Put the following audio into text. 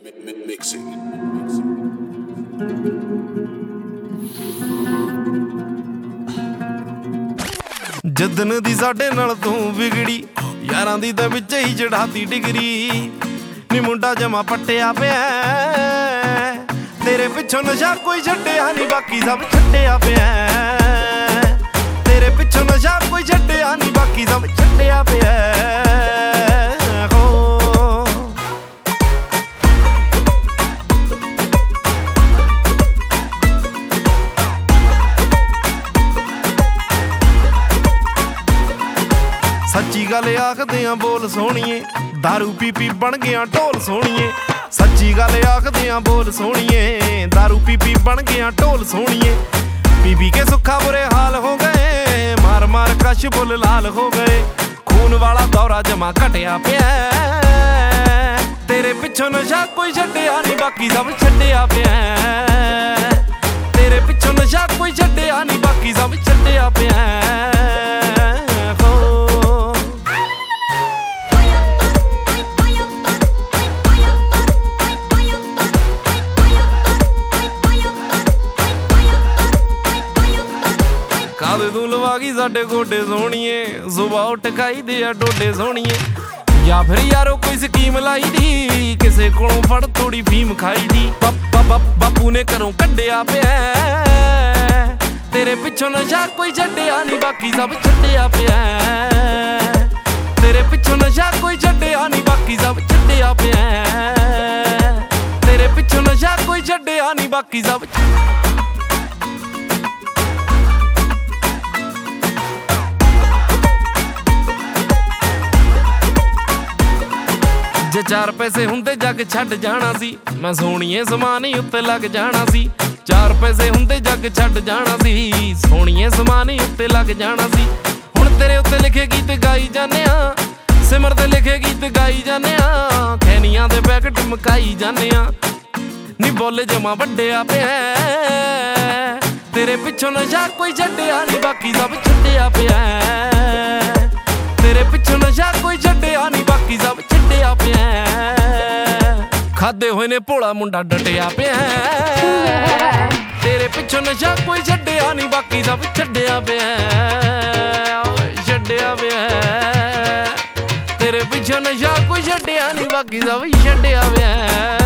Mixing. ਜਦਨ ਦੀ ਸਾਡੇ ਨਾਲ ਤੂੰ ਵਿਗੜੀ ਯਾਰਾਂ ਦੀ ਤਾਂ ਵਿੱਚ ਹੀ ਚੜਾਤੀ ਡਿਗਰੀ ਨੀ ਮੁੰਡਾ ਜਮਾ ਪੱਟਿਆ ਪਿਆ ਤੇਰੇ ਪਿੱਛੋਂ ਨਸ਼ਾ ਕੋਈ ਛੱਡਿਆ ਨਹੀਂ ਬਾਕੀ ਸਭ ਛੱਡਿਆ ਪਿਆ ਤੇਰੇ ਪਿੱਛੋਂ ਨਸ਼ਾ ਕੋਈ ਛੱਡਿਆ ਨਹੀਂ ਬਾਕੀ ਸਭ ਛੱਡਿਆ ਪਿਆ ਸੱਚੀ ਗੱਲ ਆਖਦੇ ਆਂ ਬੋਲ ਸੋਹਣੀਏ ਦਾਰੂ ਪੀ ਪੀ ਬਣ ਗਿਆ ਢੋਲ ਸੋਹਣੀਏ ਸੱਚੀ ਗੱਲ ਆਖਦੇ ਆਂ ਬੋਲ ਸੋਹਣੀਏ ਦਾਰੂ ਪੀ ਪੀ ਬਣ ਗਿਆ ਢੋਲ ਸੋਹਣੀਏ ਪੀ ਪੀ ਕੇ ਸੁੱਖਾ ਬੁਰੇ ਹਾਲ ਹੋ ਗਏ ਮਾਰ ਮਾਰ ਕਸ਼ ਬੁੱਲ ਲਾਲ ਹੋ ਗਏ ਖੂਨ ਵਾਲਾ ਦੌਰਾ ਜਮਾ ਘਟਿਆ ਪਿਆ ਤੇਰੇ ਪਿੱਛੋਂ ਨਸ਼ਾ ਕੋਈ ਛੱਡਿਆ ਨਹੀਂ ਬਾਕੀ ਸਭ ਛੱਡਿਆ ਪਿਆ ਤੇਰੇ ਪਿੱਛੋਂ ਨਸ਼ਾ ਕੋਈ ਛੱਡਿਆ ਨਹੀਂ ਬਾਕੀ ਸਭ ਛੱਡਿਆ ਪਿਆ ਕਾਦੇ ਤੂੰ ਲਵਾ ਗਈ ਸਾਡੇ ਗੋਡੇ ਸੋਹਣੀਏ ਸੁਬਾਹ ਉੱਠ ਖਾਈਦੇ ਆ ਡੋਡੇ ਸੋਹਣੀਏ ਜਾਂ ਫਿਰ ਯਾਰੋ ਕੋਈ ਸਕੀਮ ਲਾਈ ਦੀ ਕਿਸੇ ਕੋਲੋਂ ਫੜ ਥੋੜੀ ਫੀਮ ਖਾਈ ਦੀ ਬਾਪੂ ਨੇ ਘਰੋਂ ਕੱਢਿਆ ਪਿਆ ਤੇਰੇ ਪਿੱਛੋਂ ਨਸ਼ਾ ਕੋਈ ਛੱਡਿਆ ਨਹੀਂ ਬਾਕੀ ਸਭ ਛੱਡਿਆ ਪਿਆ ਤੇਰੇ ਪਿੱਛੋਂ ਨਸ਼ਾ ਕੋਈ ਛੱਡਿਆ ਨਹੀਂ ਬਾਕੀ ਸਭ ਛੱਡਿਆ ਪਿਆ ਤੇਰੇ ਪਿੱਛੋਂ ਨਸ਼ਾ ਕੋਈ ਛੱਡਿਆ ਨਹੀਂ ਬਾਕੀ ਸਭ ਜੇ 4 ਪੈਸੇ ਹੁੰਦੇ ਜੱਗ ਛੱਡ ਜਾਣਾ ਸੀ ਮੈਂ ਸੋਹਣੀਏ ਸਮਾਨ ਹੀ ਉੱਤੇ ਲੱਗ ਜਾਣਾ ਸੀ 4 ਪੈਸੇ ਹੁੰਦੇ ਜੱਗ ਛੱਡ ਜਾਣਾ ਸੀ ਸੋਹਣੀਏ ਸਮਾਨ ਹੀ ਉੱਤੇ ਲੱਗ ਜਾਣਾ ਸੀ ਹੁਣ ਤੇਰੇ ਉੱਤੇ ਲਿਖੇ ਗੀਤ ਗਾਈ ਜਾਂਦੇ ਆ ਸਿਮਰ ਤੇ ਲਿਖੇ ਗੀਤ ਗਾਈ ਜਾਂਦੇ ਆ ਖੈਨੀਆਂ ਦੇ ਪੈਕਟ ਮਕਾਈ ਜਾਂਦੇ ਆ ਨੀ ਬੋਲੇ ਜਮਾ ਵੱਡਿਆ ਪਿਆ ਤੇਰੇ ਪਿੱਛੋਂ ਨਸ਼ਾ ਕੋਈ ਛੱਡਿਆ ਨਹੀਂ ਬਾਕੀ ਸਭ ਛੱਡਿਆ ਪਿਆ ਤੇਰੇ ਪਿੱਛੋਂ ਨਸ਼ਾ ਕੋਈ ਛੱਡਿਆ ਨਹੀਂ ਬਾਕੀ ਸਭ ਛੱਡਿਆ ਪਿਆ ਖਾਦੇ ਹੋਏ ਨੇ ਭੋਲਾ ਮੁੰਡਾ ਡਟਿਆ ਪਿਆ ਤੇਰੇ ਪਿੱਛੋਂ ਨਸ਼ਾ ਕੋਈ ਛੱਡਿਆ ਨਹੀਂ ਬਾਕੀ ਸਭ ਛੱਡਿਆ ਪਿਆ ਛੱਡਿਆ ਪਿਆ ਤੇਰੇ ਪਿੱਛੋਂ ਨਸ਼ਾ ਕੋਈ ਛੱਡਿਆ ਨਹੀਂ ਬਾਕੀ ਸਭ ਛੱਡਿਆ ਪਿਆ